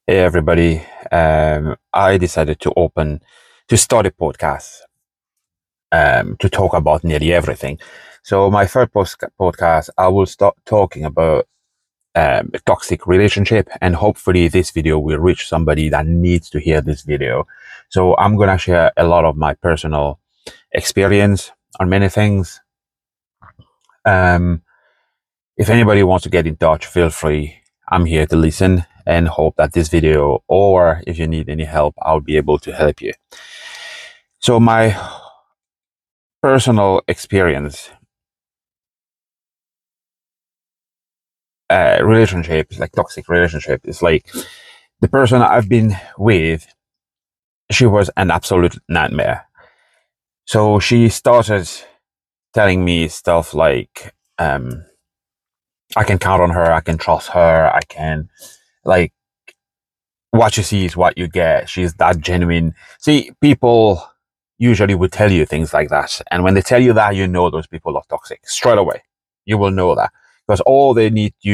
Hey everybody. I decided to start a podcast to talk about nearly everything. So my first podcast, I will start talking about a toxic relationship, and hopefully this video will reach somebody that needs to hear this video. So I'm gonna share a lot of my personal experience on many things. Um, if anybody wants to get in touch, feel free. I'm here to listen and hope that this video, or if you need any help, I'll be able to help you. So my personal experience, relationships, like toxic relationship, is like the person I've been with, she was an absolute nightmare. So she started telling me stuff like, I can count on her, I can trust her, I can, like, what you see is what you get. She's that genuine. See, people usually would tell you things like that. And when they tell you that, you know those people are toxic straight away. You will know that because all they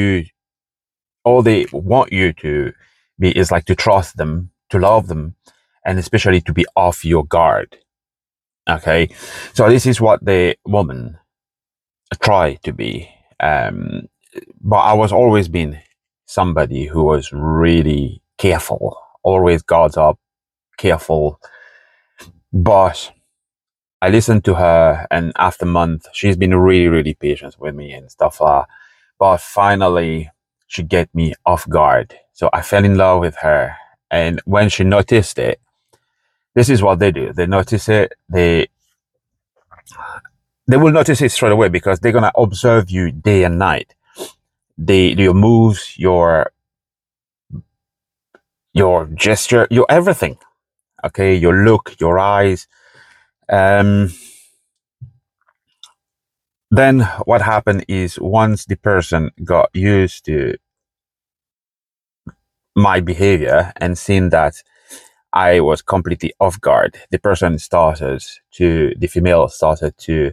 want you to be is like to trust them, to love them, and especially to be off your guard. Okay. So this is what the woman tried to be. But I was always been somebody who was really careful, always guards up, careful. But I listened to her, and after a month, she's been really, really patient with me and stuff. But finally, she get me off guard. So I fell in love with her. And when she noticed it, this is what they do. They notice it. They will notice it straight away because they're gonna observe you day and night. Your moves, your gesture, your everything. Okay, your look, your eyes. Then what happened is once the person got used to my behavior and seen that I was completely off guard, the female started to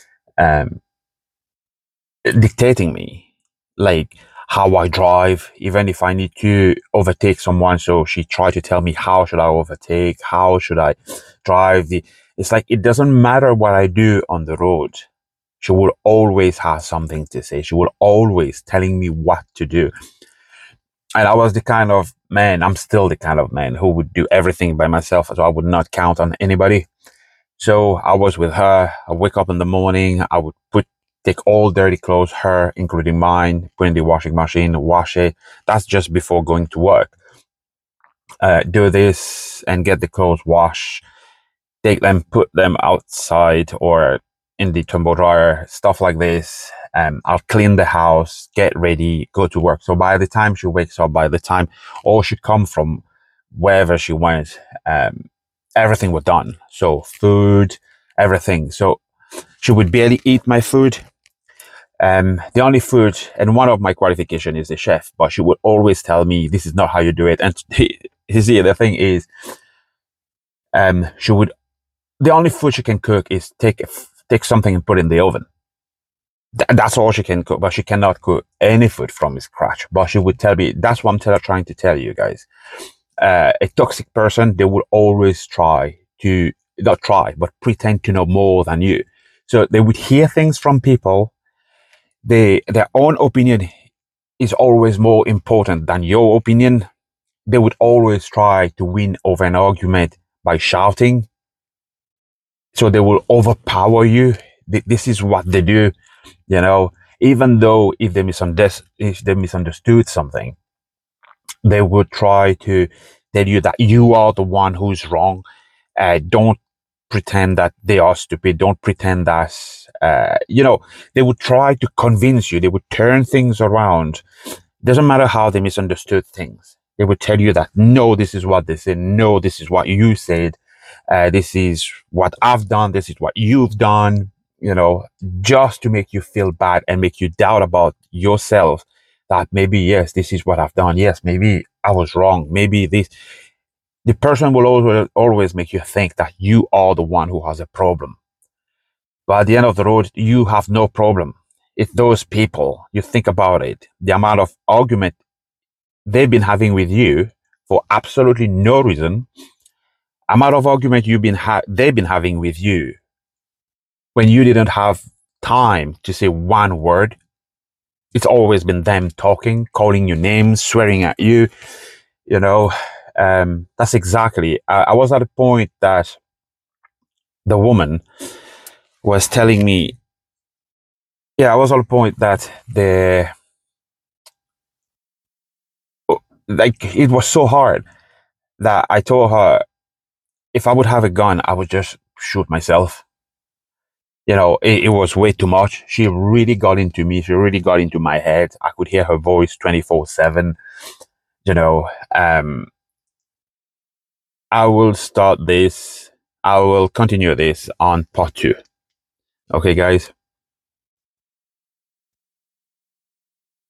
dictating me, like how I drive, even if I need to overtake someone. So she tried to tell me how should I overtake, how should I drive. It's like it doesn't matter what I do on the road. She will always have something to say. She will always telling me what to do. And I was the kind of man, I'm still the kind of man who would do everything by myself. So I would not count on anybody. So I was with her. I wake up in the morning. I would take all dirty clothes, her, including mine, put in the washing machine, wash it. That's just before going to work. Do this and get the clothes washed, take them, put them outside or in the tumble dryer, stuff like this. I'll clean the house, get ready, go to work. So by the time she wakes up, or she come from wherever she went, everything was done. So food, everything. So she would barely eat my food. The only food, and one of my qualification is a chef, but she would always tell me, this is not how you do it. And you see, the thing is, the only food she can cook is take something and put it in the oven. That's all she can cook, but she cannot cook any food from scratch. But she would tell me, that's what I'm trying to tell you guys. A toxic person, they will always but pretend to know more than you. So they would hear things from people. Their own opinion is always more important than your opinion. They would always try to win over an argument by shouting. So they will overpower you. This is what they do, even though if they misunderstood something, they would try to tell you that you are the one who's wrong. Don't pretend that they are stupid. Don't pretend that, they would try to convince you. They would turn things around. Doesn't matter how they misunderstood things. They would tell you that, no, this is what they said. No, this is what you said. This is what I've done. This is what you've done, just to make you feel bad and make you doubt about yourself that maybe, yes, this is what I've done. Yes, maybe I was wrong. Maybe the person will always make you think that you are the one who has a problem. But at the end of the road, you have no problem. It's those people, you think about it, the amount of argument they've been having with you for absolutely no reason. Amount of argument they've been having with you when you didn't have time to say one word. It's always been them talking, calling you names, swearing at you. You know, that's exactly. I was at a point that the woman was telling me, yeah, I was at a point that like, it was so hard that I told her if I would have a gun, I would just shoot myself. It was way too much. She really got into me. She really got into my head. I could hear her voice 24/7. You know, um, I will start this. I will continue this on part two. Okay, guys.